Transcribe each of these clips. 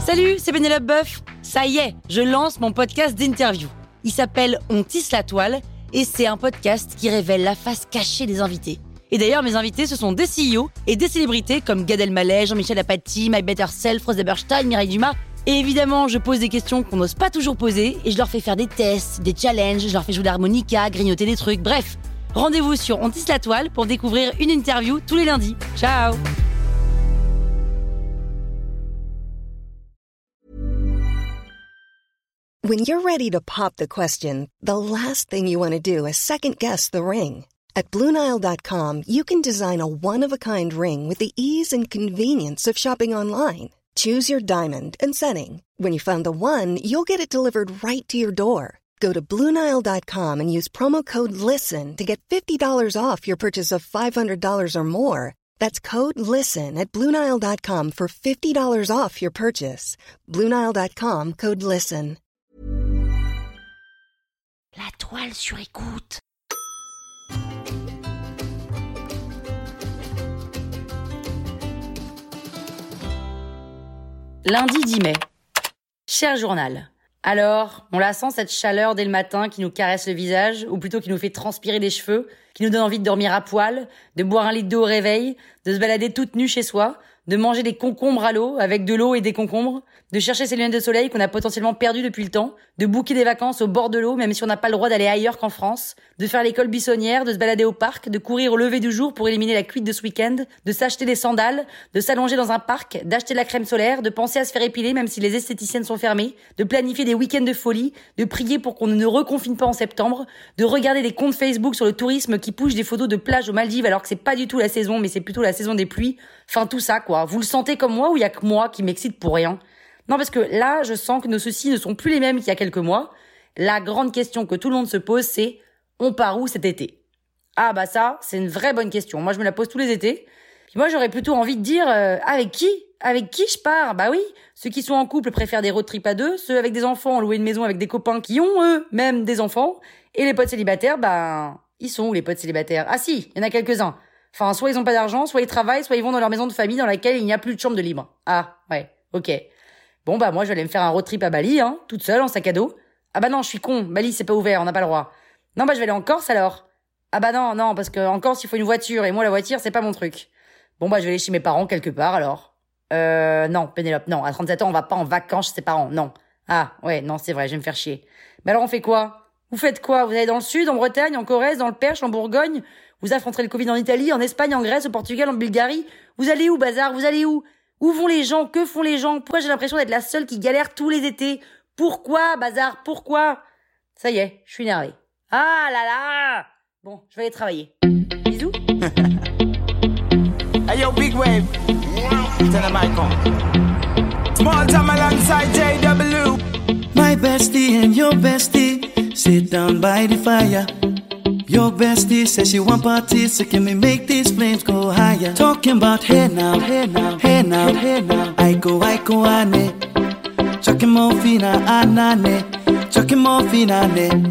Salut, c'est Pénélope Boeuf. Ça y est, je lance mon podcast d'interview. Il s'appelle On tisse la toile et c'est un podcast qui révèle la face cachée des invités. Et d'ailleurs, mes invités, ce sont des CEO et des célébrités comme Gad Elmaleh, Jean-Michel Apathy, My Better Self, Rose Eberstein, Mireille Dumas. Et évidemment, je pose des questions qu'on n'ose pas toujours poser et je leur fais faire des tests, des challenges, je leur fais jouer de l'harmonica, grignoter des trucs, bref. Rendez-vous sur On tisse la toile pour découvrir une interview tous les lundis. Ciao! When you're ready to pop the question, the last thing you want to do is second-guess the ring. At BlueNile.com, you can design a one-of-a-kind ring with the ease and convenience of shopping online. Choose your diamond and setting. When you find the one, you'll get it delivered right to your door. Go to BlueNile.com and use promo code LISTEN to get $50 off your purchase of $500 or more. That's code LISTEN at BlueNile.com for $50 off your purchase. BlueNile.com, code LISTEN. La toile sur écoute. Lundi 10 mai. Cher journal. Alors, on la sent cette chaleur dès le matin qui nous caresse le visage, ou plutôt qui nous fait transpirer des cheveux, qui nous donne envie de dormir à poil, de boire un litre d'eau au réveil, de se balader toute nue chez soi, de manger des concombres à l'eau avec de l'eau et des concombres, de chercher ses lunettes de soleil qu'on a potentiellement perdues depuis le temps, de booker des vacances au bord de l'eau même si on n'a pas le droit d'aller ailleurs qu'en France, de faire l'école buissonnière, de se balader au parc, de courir au lever du jour pour éliminer la cuite de ce week-end, de s'acheter des sandales, de s'allonger dans un parc, d'acheter de la crème solaire, de penser à se faire épiler même si les esthéticiennes sont fermées, de planifier des week-ends de folie, de prier pour qu'on ne nous reconfine pas en septembre, de regarder des comptes Facebook sur le tourisme qui pushent des photos de plage aux Maldives alors que c'est pas du tout la saison mais c'est plutôt la saison des pluies. Enfin tout ça quoi. Vous le sentez comme moi ou il y a que moi qui m'excite pour rien? Non, parce que là, je sens que nos soucis ne sont plus les mêmes qu'il y a quelques mois. La grande question que tout le monde se pose, c'est « on part où cet été ?» Ah bah ça, c'est une vraie bonne question. Moi, je me la pose tous les étés. Puis moi, j'aurais plutôt envie de dire avec qui ? Avec qui je pars ? Bah oui, ceux qui sont en couple préfèrent des road trips à deux, ceux avec des enfants ont loué une maison avec des copains qui ont, eux, même des enfants. Et les potes célibataires, ben, ils sont où les potes célibataires ? Ah si, il y en a quelques-uns. Enfin, soit ils ont pas d'argent, soit ils travaillent, soit ils vont dans leur maison de famille dans laquelle il n'y a plus de chambre de libre. Ah, ouais, ok. Bon bah moi je vais aller me faire un road trip à Bali, toute seule en sac à dos. Ah bah non, je suis con, Bali c'est pas ouvert, on n'a pas le droit. Non bah je vais aller en Corse alors. Ah bah non, parce que en Corse il faut une voiture et moi la voiture c'est pas mon truc. Bon bah je vais aller chez mes parents quelque part alors. Non, Pénélope, non, à 37 ans on va pas en vacances chez ses parents, non. Ah ouais, non c'est vrai, je vais me faire chier. Mais alors on fait quoi ? Vous faites quoi ? Vous allez dans le sud, en Bretagne, en Corrèze, dans le Perche, en Bourgogne ? Vous affronterez le Covid en Italie, en Espagne, en Grèce, au Portugal, en Bulgarie ? Vous allez où, bazar ? Vous allez où ? Où vont les gens ? Que font les gens ? Pourquoi j'ai l'impression d'être la seule qui galère tous les étés ? Pourquoi, bazar ? Pourquoi ? Ça y est, je suis énervée. Ah là là ! Bon, je vais aller travailler. Bisous. Hey yo, big wave. Turn the mic on. Small time alongside JW. My bestie and your bestie sit down by the fire. Your bestie says she want parties, so can we make these flames go higher? Talking about hey now, hey now, hey now, hey now. I go, ane. Chucking more fina, anane. Chucking more fina, ane.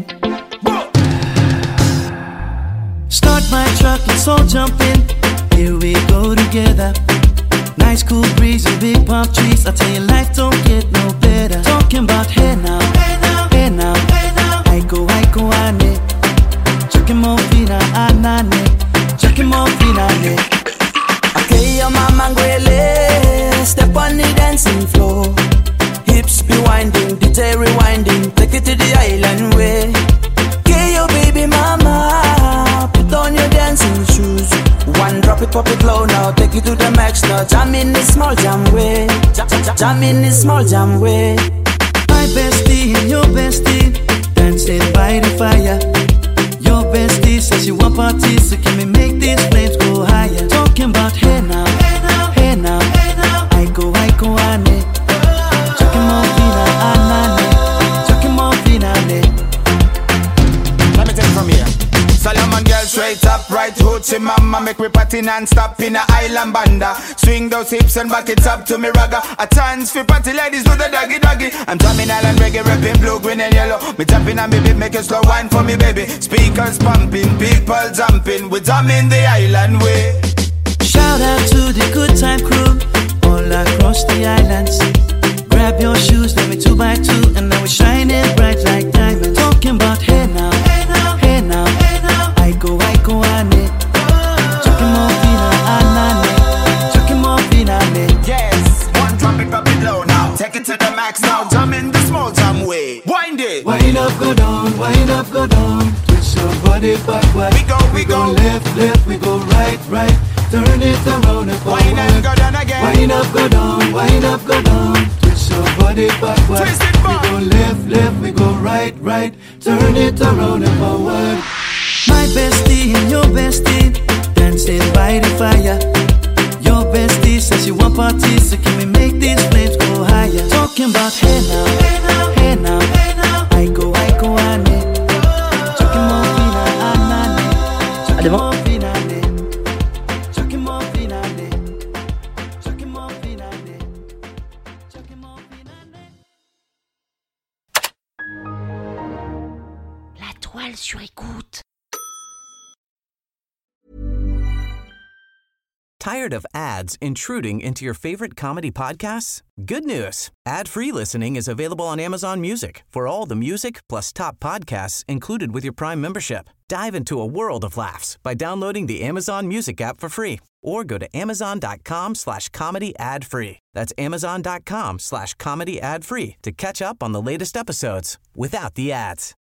Start my truck, let's all jump in. Here we go together. Nice cool breeze and big palm trees. I tell you, life don't get no better. Talking about hey now, hey now, hey now, hey now. I go, ane. Chakimofina anane, chakimofina ne. Okay, your mama ngwele, step on the dancing floor. Hips be winding, DJ rewinding, take it to the island way. Okay, your baby mama, put on your dancing shoes. One drop it, pop it low now, take it to the max now. Jam in this small jam way, jam in this small jam way. My bestie and your bestie, dancing by the fire. Your bestie says she want parties, so can we make these flames go higher? Talking about hey now, hey now, hey now, hey now. I go, ane. Chucking more fina, anane. Chucking more fina, ne. Let me take it from here. Solomon girl straight up, right hoochie mama. Make me party non-stop in a island banda. Swing those hips and back it up to me ragga. A chance for party ladies do the doggy doggy. I'm drumming island reggae, rapping blue, green and yellow. Me jumping on me beat, make a slow wine for me baby. Speakers pumping, people jumping. We drumming the island way. Shout out to the good time crew all across the islands. Grab go down, wind up, go down. Twist your body backward. We go left, left, we go right, right. Turn it around and forward. Wind and go down again. Wind up, go down, wind up, go down. Twist your body backward. Twist it back. We go left, left, we go right, right. Turn it around and forward. My bestie and your bestie dancing by the fire. Your bestie says she want parties, so can we make these flames go higher? Talking about hey now, hey now, hey now, hey now. I go, ane. Talking more fina, anane. Talking more fina, ane. Talking more fina, ane. Talking more fina, ane. Talking more fina, ane. La toile sur écoute. Tired of ads intruding into your favorite comedy podcasts? Good news. Ad-free listening is available on Amazon Music for all the music plus top podcasts included with your Prime membership. Dive into a world of laughs by downloading the Amazon Music app for free or go to amazon.com/comedy ad-free. That's amazon.com/comedy ad-free to catch up on the latest episodes without the ads.